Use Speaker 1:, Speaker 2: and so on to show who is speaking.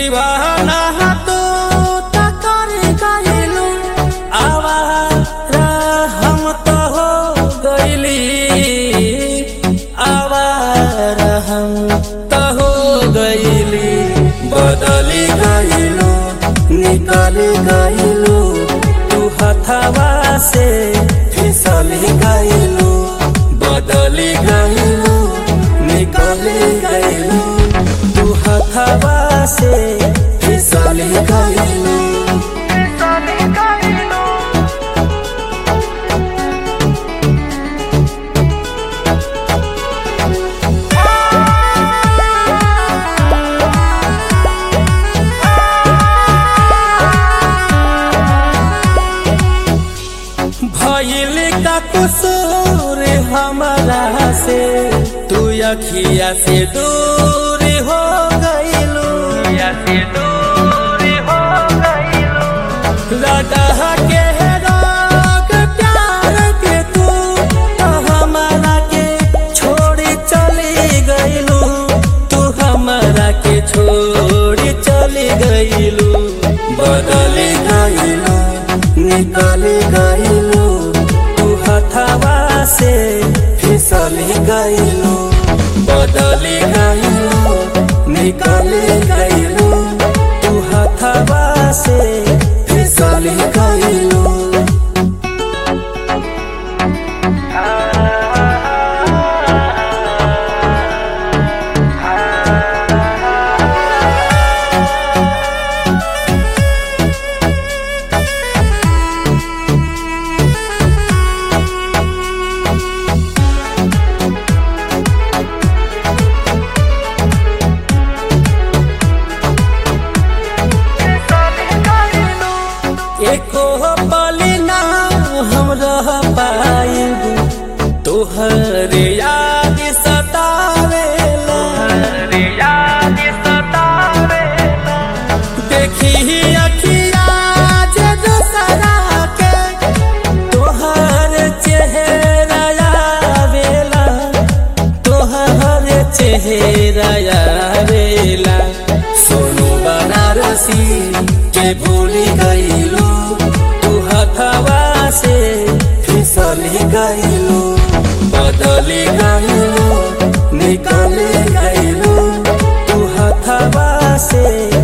Speaker 1: दीवाना तू तकर गइलू आवारा हम तो हो गइली आवारा हम तो हो गइली बदली गइलू निकली गइलू तू हथवा से फिसली गइलू बदली गइलू निकली गइलू तू हथवा से फिसली गइलू भइल का कसूर हमारा से तू अखिया से दूर हो गइलू लड़ा के रोग प्यार के तू तो हमारा के छोड़ी चली गइलू तू हमारा के छोड़ी चली गइलू बदली गइलू निकली गइलू तू हथवा से फिसली गइलू बदली गइलू निकली गइलू तू हथवा से फिसली गइलू एको पली ना हम रह पाइबू तोहर याद सतावेला देखी अखिया जे दूसरा के तोहर चेहरा आवेला तोहर चेहरा आवेला सोनू बनारसी के भूली गइलू तू हथवा से फिसली गइलू बदली गइलू निकली गइलू तू हथवा से